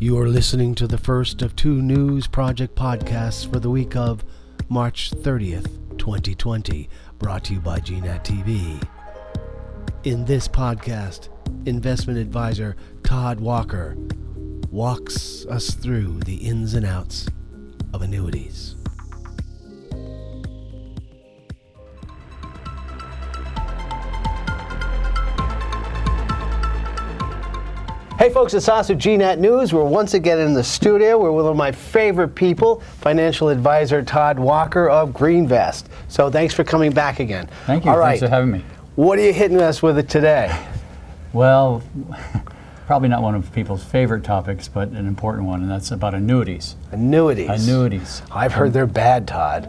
You are listening to the first of two News Project podcasts for the week of March 30th, 2020, brought to you by GNAT TV. In this podcast, investment advisor Todd Walker walks us through the ins and outs of annuities. Hey folks, it's Us with GNAT News. We're once again in the studio. We're with one of my favorite people, financial advisor Todd Walker of GreenVest. So thanks for coming back again. Thank you. All right. Thanks for having me. What are you hitting us with today? Well, probably not one of people's favorite topics, but an important one, and that's about annuities. Annuities. Annuities. I've heard they're bad, Todd.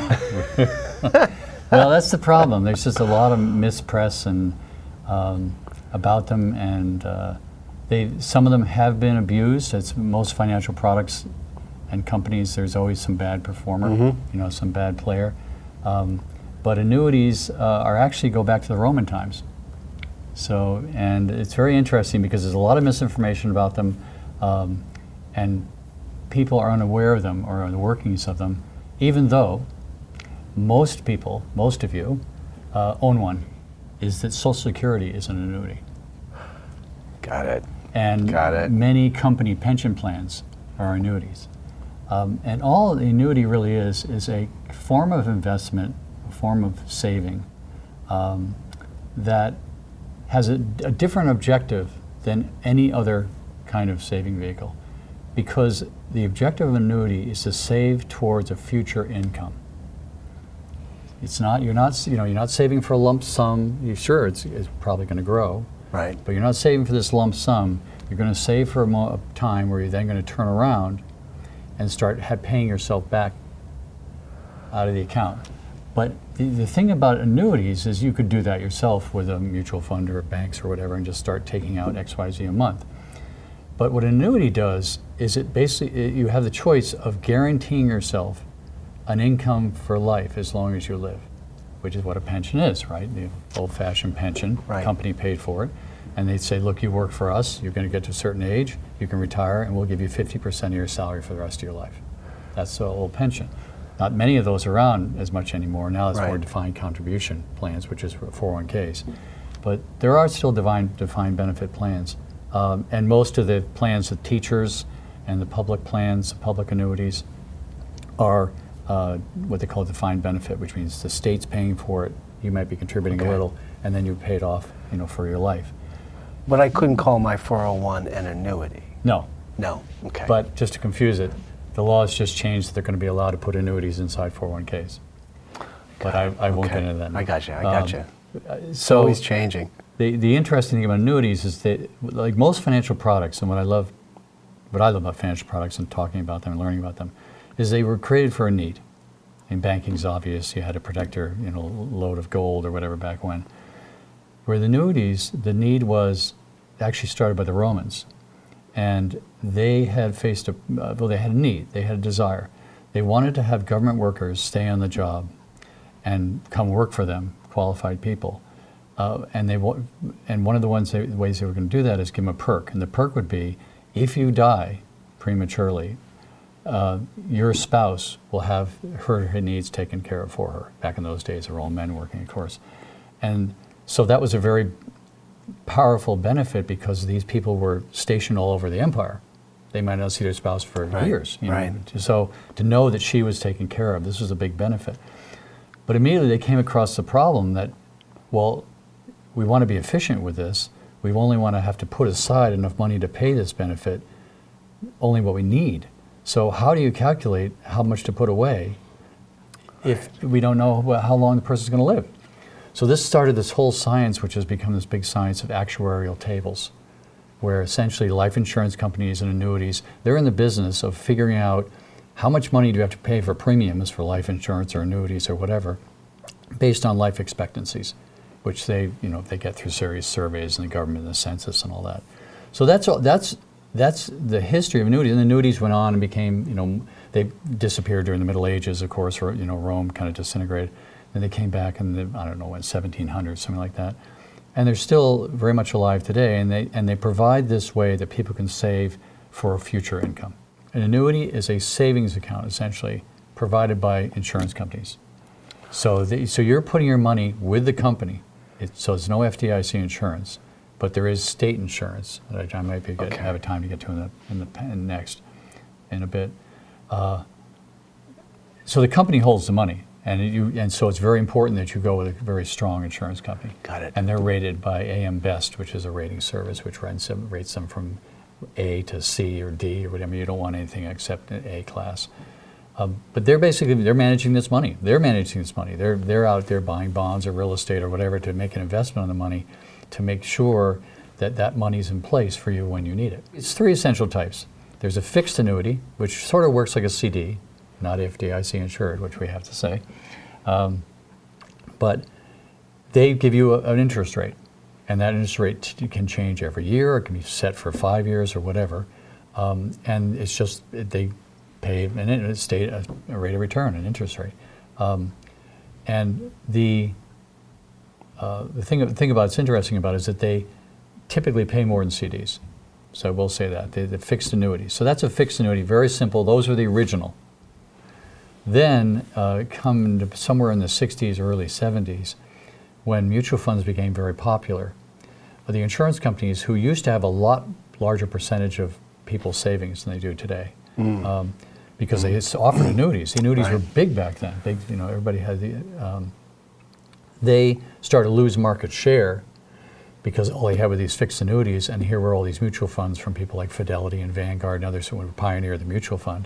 Well, that's the problem. There's just a lot of mispress and about them, and some of them have been abused. It's most financial products and companies. There's always some bad performer, some bad player. But annuities are actually go back to the Roman times. So, and it's very interesting because there's a lot of misinformation about them, and people are unaware of them or the workings of them, even though most people, most of you, own one. Is that Social Security is an annuity. Got it. And many company pension plans are annuities. And all the annuity really is a form of investment, a form of saving that has a different objective than any other kind of saving vehicle, because the objective of an annuity is to save towards a future income. It's not, you're not saving for a lump sum. Sure, it's probably going to grow. Right. But you're not saving for this lump sum. You're going to save for a time where you're then going to turn around and start paying yourself back out of the account. But the thing about annuities is you could do that yourself with a mutual fund or banks or whatever and just start taking out XYZ a month. But what an annuity does is it basically, you have the choice of guaranteeing yourself an income for life as long as you live, which is what a pension is, right? The old-fashioned pension, right. Company paid for it. And they'd say, look, you work for us, you're going to get to a certain age, you can retire, and we'll give you 50% of your salary for the rest of your life. That's the old pension. Not many of those around as much anymore. Now it's more defined contribution plans, which is 401ks. But there are still defined benefit plans. And most of the plans, the teachers and the public plans, public annuities, are what they call defined benefit, which means the state's paying for it, you might be contributing a little, and then you pay it off, for your life. But I couldn't call my 401 an annuity. No. No. Okay. But just to confuse it, the laws just changed that they're going to be allowed to put annuities inside 401ks. But I won't get into that now. I got you. So always changing. The interesting thing about annuities is that, like most financial products, and what I love about financial products and talking about them and learning about them, is they were created for a need. In banking's obvious, you had to protect your load of gold or whatever back when. Where the annuities, the need was actually started by the Romans. And they had faced they had a need, they had a desire. They wanted to have government workers stay on the job and come work for them, qualified people. And one of the ways they were going to do that is give them a perk. And the perk would be, if you die prematurely, your spouse will have her needs taken care of for her. Back in those days, they were all men working, of course. And so that was a very powerful benefit because these people were stationed all over the empire. They might not see their spouse for years. So to know that she was taken care of, this was a big benefit. But immediately they came across the problem that, well, we want to be efficient with this. We only want to have to put aside enough money to pay this benefit, only what we need. So how do you calculate how much to put away if we don't know how long the person's going to live? So this started this whole science, which has become this big science of actuarial tables, where essentially life insurance companies and annuities, they're in the business of figuring out how much money do you have to pay for premiums for life insurance or annuities or whatever, based on life expectancies, which they get through serious surveys and the government and the census and all that. So that's the history of annuities. And annuities went on and became, they disappeared during the Middle Ages, of course, or Rome kind of disintegrated. And they came back in the, 1700s, something like that. And they're still very much alive today, and they provide this way that people can save for future income. An annuity is a savings account, essentially, provided by insurance companies. So you're putting your money with the company. So it's no FDIC insurance, but there is state insurance that I might have a time to get to in a bit. So the company holds the money, and so it's very important that you go with a very strong insurance company. Got it. And they're rated by AM Best, which is a rating service which rates them from A to C or D or whatever. You don't want anything except an A class. But they're managing this money. They're out there buying bonds or real estate or whatever to make an investment on the money, to make sure that that money's in place for you when you need it. It's three essential types. There's a fixed annuity, which sort of works like a CD, not FDIC insured, which we have to say. But they give you an interest rate, and that interest rate can change every year. It can be set for 5 years or whatever. And it's just, they pay a rate of return, an interest rate. And the thing about it's interesting about it is that they typically pay more than CDs. So I will say that, the fixed annuity. So that's a fixed annuity, very simple. Those are the original. Then come to somewhere in the 60s, early 70s, when mutual funds became very popular, the insurance companies, who used to have a lot larger percentage of people's savings than they do today, because they offered annuities. The annuities were big back then. Big, everybody had they started to lose market share because all they had were these fixed annuities, and here were all these mutual funds from people like Fidelity and Vanguard and others who would pioneer the mutual fund.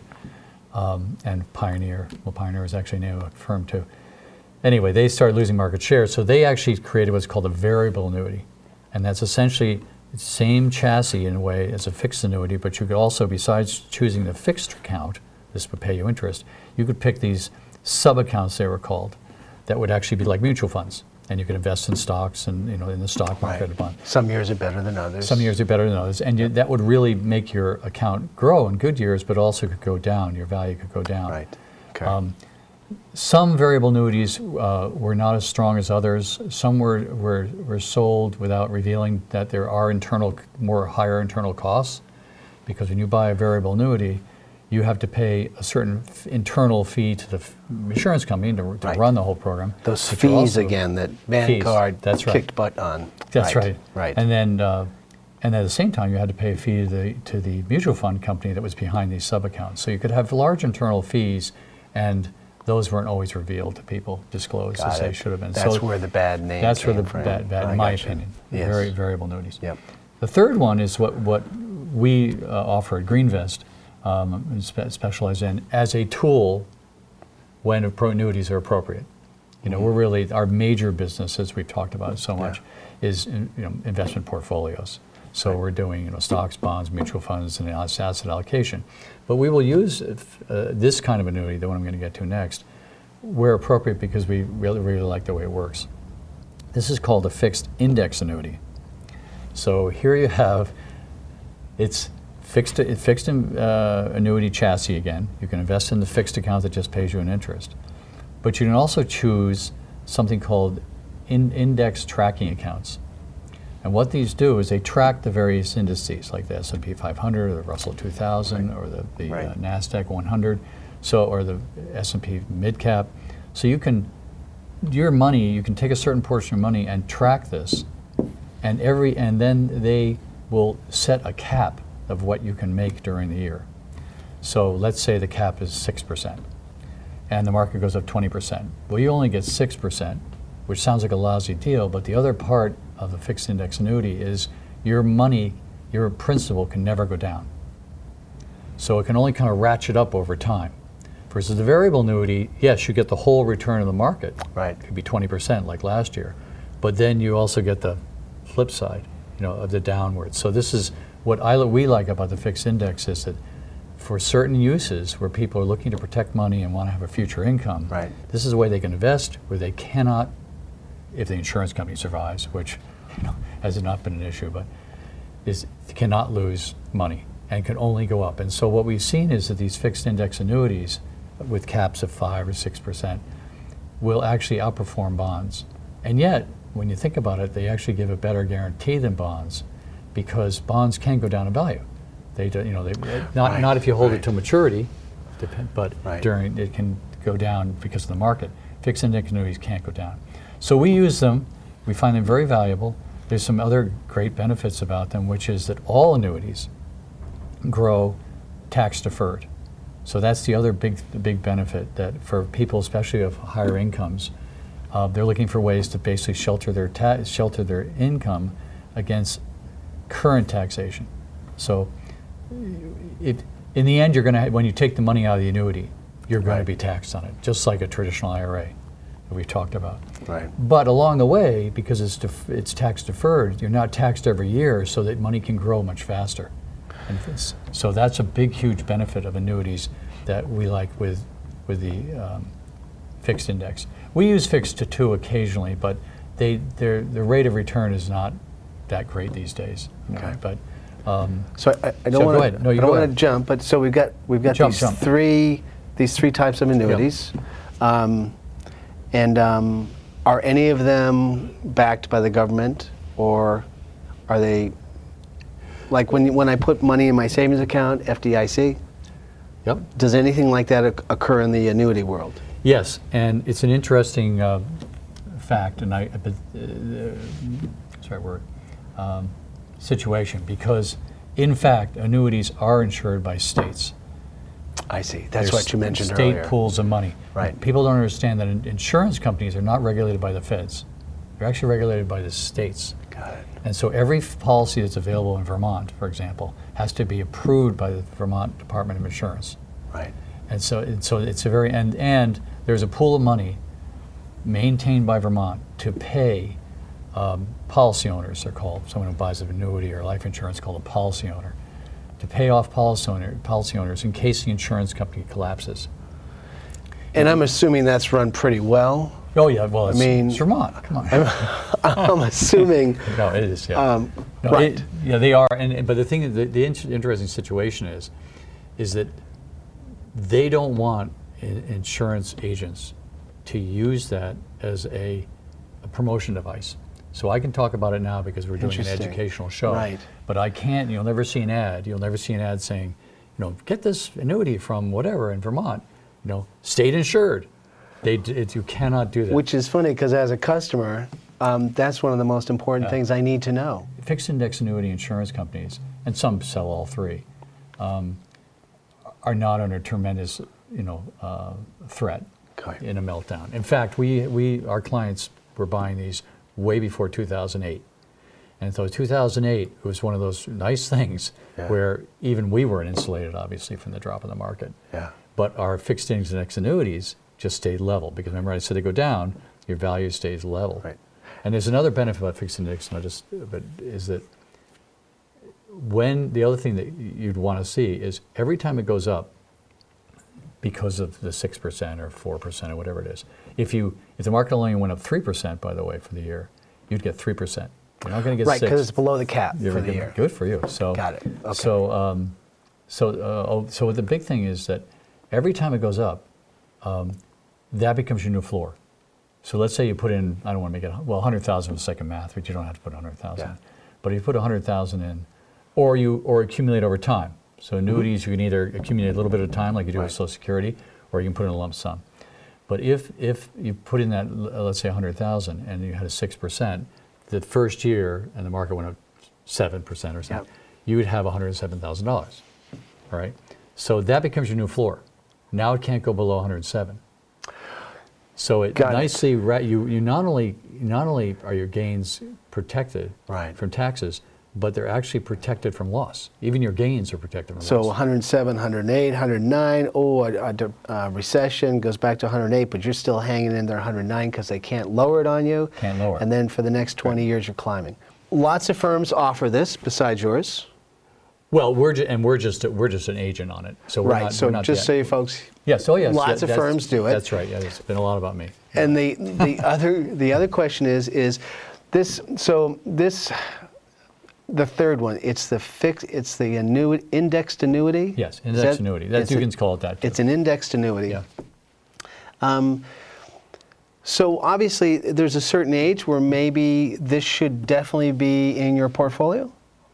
And Pioneer is actually now a firm too. Anyway, they started losing market share, so they actually created what's called a variable annuity. And that's essentially the same chassis in a way as a fixed annuity, but you could also, besides choosing the fixed account, this would pay you interest, you could pick these sub-accounts, they were called, that would actually be like mutual funds. And you could invest in stocks and in the stock market. Some years are better than others. And that would really make your account grow in good years, but also could go down. Your value could go down. Right. Okay. Some variable annuities were not as strong as others. Some were sold without revealing that there are higher internal costs, because when you buy a variable annuity, you have to pay a certain internal fee to the insurance company to run the whole program. Those fees again that Vanguard kicked butt on. That's right. Right. And then, and at the same time, you had to pay a fee to the mutual fund company that was behind these sub-accounts. So you could have large internal fees, and those weren't always revealed to people, disclosed as they should have been. That's where the bad name That's came where the from. bad in my opinion. Yes. Very variable annuities. Yep. The third one is what we offer at GreenVest, specialize in as a tool when annuities are appropriate. We're really, our major business, as we've talked about so much, is investment portfolios. So we're doing stocks, bonds, mutual funds, and asset allocation. But we will use this kind of annuity, the one I'm going to get to next, where appropriate, because we really, really like the way it works. This is called a fixed index annuity. So here you have, it's fixed annuity chassis again. You can invest in the fixed account that just pays you an interest. But you can also choose something called index tracking accounts. And what these do is they track the various indices, like the S&P 500 or the Russell 2000 or the NASDAQ 100, or the S&P mid-cap. So you can take a certain portion of money and track this, and then they will set a cap of what you can make during the year. So let's say the cap is 6%, and the market goes up 20%. Well, you only get 6%, which sounds like a lousy deal, but the other part of the fixed index annuity is your money, your principal can never go down. So it can only kind of ratchet up over time. Versus the variable annuity, yes, you get the whole return of the market. Right. It could be 20% like last year. But then you also get the flip side, of the downward. So this is what we like about the fixed index, is that for certain uses where people are looking to protect money and want to have a future income, this is a way they can invest where they cannot, if the insurance company survives, which has not been an issue, but cannot lose money and can only go up. And so what we've seen is that these fixed index annuities with caps of 5 or 6% will actually outperform bonds. And yet, when you think about it, they actually give a better guarantee than bonds, because bonds can go down in value. They do, not if you hold it to maturity, but during it can go down because of the market. Fixed index annuities can't go down. So we use them. We find them very valuable. There's some other great benefits about them, which is that all annuities grow tax deferred. So that's the other big benefit, that for people, especially of higher incomes, they're looking for ways to basically shelter their income against current taxation. So in the end, you're going to, when you take the money out of the annuity, you're going to be taxed on it, just like a traditional IRA that we've talked about. Right. But along the way, because it's tax deferred, you're not taxed every year, so that money can grow much faster. And so that's a big, huge benefit of annuities that we like with the fixed index. We use fixed to 2 occasionally, but the rate of return is not that great these days. Okay. But so I don't want to. No, I don't want to jump, but so we've got these three types of annuities, and are any of them backed by the government, or are they? Like when I put money in my savings account, FDIC. Yep. Does anything like that occur in the annuity world? Yes, and it's an interesting fact, and situation, because in fact annuities are insured by states. I see. That's what you mentioned earlier. earlier. State pools of money. Right. People don't understand that insurance companies are not regulated by the feds. They're actually regulated by the states. Got it. And so every policy that's available in Vermont, for example, has to be approved by the Vermont Department of Insurance. Right. And so it's a very, and there's a pool of money maintained by Vermont to pay policy owners, they're called, someone who buys an annuity or life insurance called a policy owner, to pay off policy owners in case the insurance company collapses. And I'm assuming that's run pretty well. Oh yeah, well it's Vermont. Come on. I'm assuming. No, it is. Yeah. Right. They are. But the thing, the interesting situation is that they don't want insurance agents to use that as a promotion device. So I can talk about it now because we're doing an educational show. Right. But I can't. You'll never see an ad. You'll never see an ad saying, get this annuity from whatever in Vermont. State insured. You cannot do that. Which is funny because as a customer, that's one of the most important things I need to know. Fixed index annuity insurance companies, and some sell all three, are not under tremendous, threat in a meltdown. In fact, our clients were buying these way before 2008. And so 2008 was one of those nice things where even we weren't insulated, obviously, from the drop in the market. Yeah. But our fixed index annuities just stayed level, because remember I said they go down, your value stays level. Right. And there's another benefit about fixed index, is that when the other thing that you'd want to see is every time it goes up, because of the 6% or 4% or whatever it is, if the market only went up 3%, by the way, for the year, you'd get 3%. You're not going to get 6%. Right, because it's below the cap for the year. Good for you. So got it. Okay. So the big thing is that every time it goes up, that becomes your new floor. So let's say you put in, I don't want to make it, 100,000 for second math, but you don't have to put 100,000. Yeah. But if you put 100,000 in, or accumulate over time. So annuities, you can either accumulate a little bit at a time, like you do with Social Security, or you can put in a lump sum. But if you put in that, let's say 100,000, and you had a 6%, the first year, and the market went up 7% or something, you would have $107,000. All right. So that becomes your new floor. Now it can't go below 107. So it nicely, you not only are your gains protected from taxes, but they're actually protected from loss. Even your gains are protected from loss. So 107, 108, 109, a recession goes back to 108, but you're still hanging in there 109 because they can't lower it on you. Can't lower. And then for the next 20 years, you're climbing. Lots of firms offer this besides yours. Well, we're just an agent on it. So we're so not just so you folks. Yes. Lots of firms do it. That's right. Yeah, it's been a lot about me. And the other question is this. So this. The third one, it's the indexed annuity? Yes, indexed annuity. You can call it that too. It's an indexed annuity. Yeah. So obviously there's a certain age where maybe this should definitely be in your portfolio?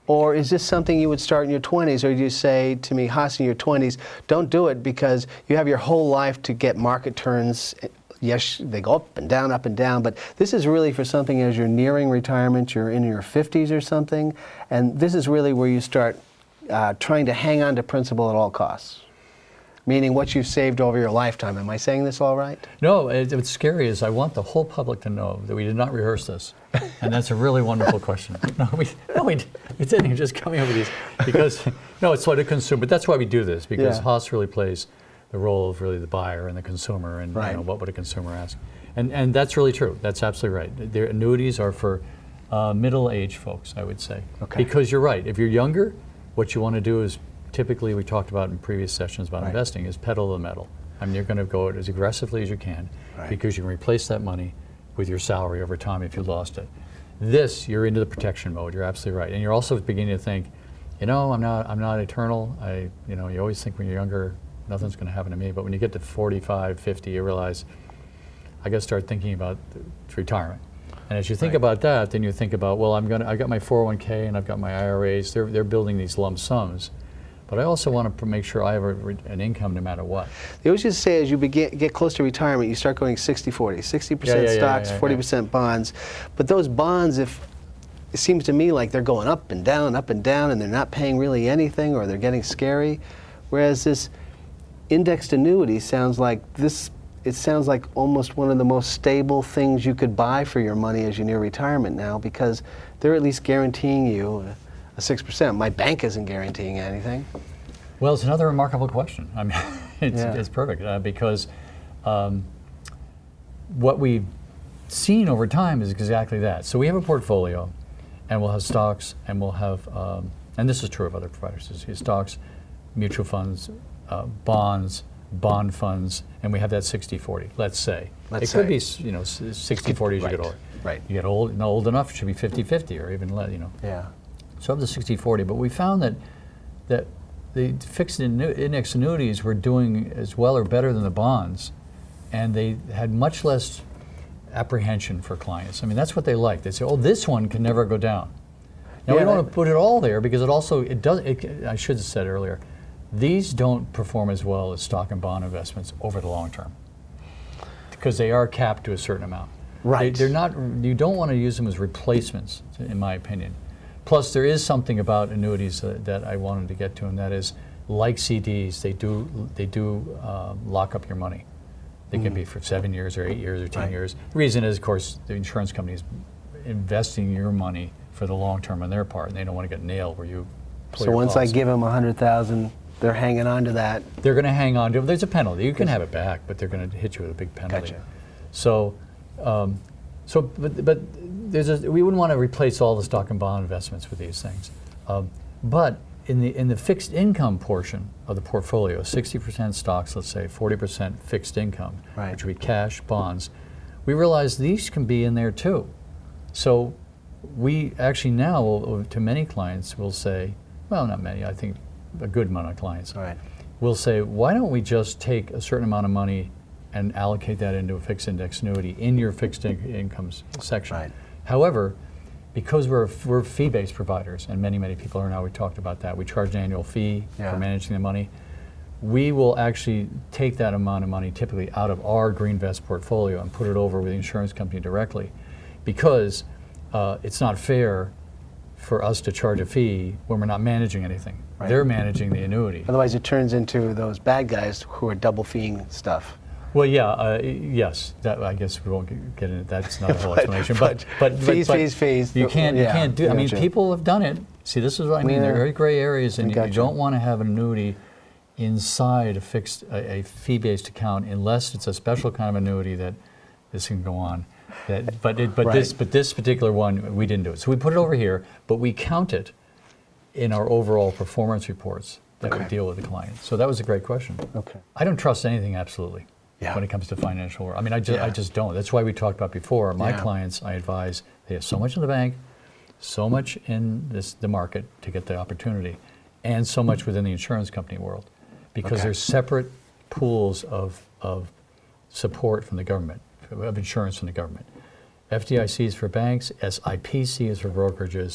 Or is this something you would start in your 20s, or do you say to me, Haas, in your 20s, don't do it because you have your whole life to get market turns. Yes, they go up and down, but this is really for something as you're nearing retirement, you're in your 50s or something, and this is really where you start trying to hang on to principal at all costs. Meaning what you've saved over your lifetime. Am I saying this all right? No, what's scary is I want the whole public to know that we did not rehearse this. And that's a really wonderful question. No, we didn't. You're just coming up with these. Because, no, it's what a consumer, but that's why we do this, because Haas really plays the role of really the buyer and the consumer, and what would a consumer ask. And that's really true. That's absolutely right. Their annuities are for middle-aged folks, I would say. Okay. Because you're right. If you're younger, what you want to do is, typically we talked about in previous sessions about investing, is pedal to the metal. I mean, you're going to go as aggressively as you can because you can replace that money with your salary over time if you lost it. This, you're into the protection mode. You're absolutely right. And you're also beginning to think, I'm not eternal. You always think when you're younger, nothing's going to happen to me. But when you get to 45, 50, you realize, I got to start thinking about retirement. And as you think about that, then you think about, well, I've got my 401k and I've got my IRAs. They're building these lump sums. But I also want to make sure I have an income no matter what. They always just say as you get close to retirement, you start going 60-40, 60% stocks, 40% bonds. But those bonds, it seems to me like they're going up and down, and they're not paying really anything, or they're getting scary. Whereas this indexed annuity sounds like it sounds like almost one of the most stable things you could buy for your money as you near retirement now, because they're at least guaranteeing you 6%. My bank isn't guaranteeing anything. Well, it's another remarkable question. I mean, it's perfect because what we've seen over time is exactly that. So we have a portfolio, and we'll have stocks, and we'll have, and this is true of other providers, stocks, mutual funds, bonds, bond funds, and we have that 60-40. Let's say it could be 60-40 as you get older. Right. You get old enough, it should be 50-50 or even less. Yeah. So of the 60-40, but we found that the fixed index annuities were doing as well or better than the bonds, and they had much less apprehension for clients. I mean, that's what they like. They say, oh, this one can never go down. Now, we don't want to put it all there because I should have said earlier, these don't perform as well as stock and bond investments over the long term because they are capped to a certain amount. Right. They're not, you don't want to use them as replacements, in my opinion. Plus, there is something about annuities that I wanted to get to, and that is, like CDs, they do lock up your money. They can be for 7 years or 8 years or 10 years. The reason is, of course, the insurance company is investing your money for the long term on their part, and they don't want to get nailed where you pull your once policy. I give them $100,000, they're hanging on to that. They're going to hang on to it. There's a penalty. You can have it back, but they're going to hit you with a big penalty. Gotcha. So, but we wouldn't want to replace all the stock and bond investments with these things. But in the fixed income portion of the portfolio, 60% stocks, let's say, 40% fixed income, which would be cash, bonds, we realize these can be in there too. So we actually now, to many clients, will say, well, not many, I think a good amount of clients, will say, why don't we just take a certain amount of money and allocate that into a fixed index annuity in your fixed income section. However, because we're fee-based providers, and many people are now, we talked about that, we charge an annual fee for managing the money, we will actually take that amount of money typically out of our GreenVest portfolio and put it over with the insurance company directly, because it's not fair for us to charge a fee when we're not managing anything. They're managing the annuity. Otherwise it turns into those bad guys who are double feeing stuff. Well, yes. I guess we won't get into that. That's not a whole explanation. But fees. You can't do. I mean, people have done it. See, this is what I mean. There are very gray areas, and you don't want to have an annuity inside a fee-based account unless it's a special kind of annuity that this can go on. This particular one, we didn't do it. So we put it over here, but we count it in our overall performance reports that we deal with the client. So that was a great question. I don't trust anything absolutely. When it comes to financial work. I mean, I just don't. That's why we talked about before. My clients, I advise, they have so much in the bank, so much in the market to get the opportunity, and so much within the insurance company world, because there's separate pools of support from the government, of insurance from the government. FDIC is for banks, SIPC is for brokerages,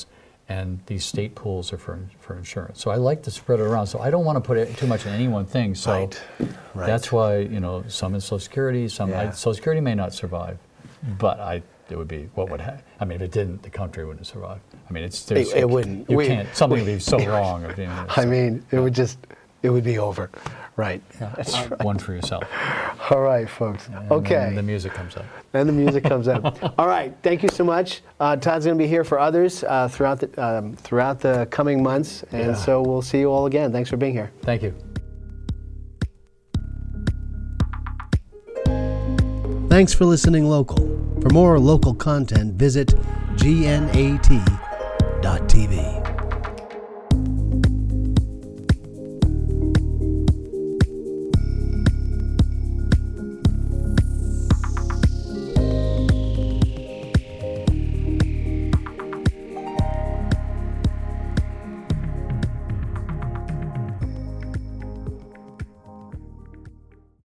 and these state pools are for insurance. So I like to spread it around. So I don't want to put it too much in any one thing. So Right. that's why, some in Social Security, Social Security may not survive, but it would be what would happen. I mean, if it didn't, the country wouldn't survive. I mean, it wouldn't. You can't. Something would be so wrong. It would be over. Right. Yeah, that's right. One for yourself. All right, folks. Okay. And the music comes up. And the music comes up. All right. Thank you so much. Todd's going to be here for others throughout the coming months, and so we'll see you all again. Thanks for being here. Thank you. Thanks for listening local. For more local content, visit GNAT.com.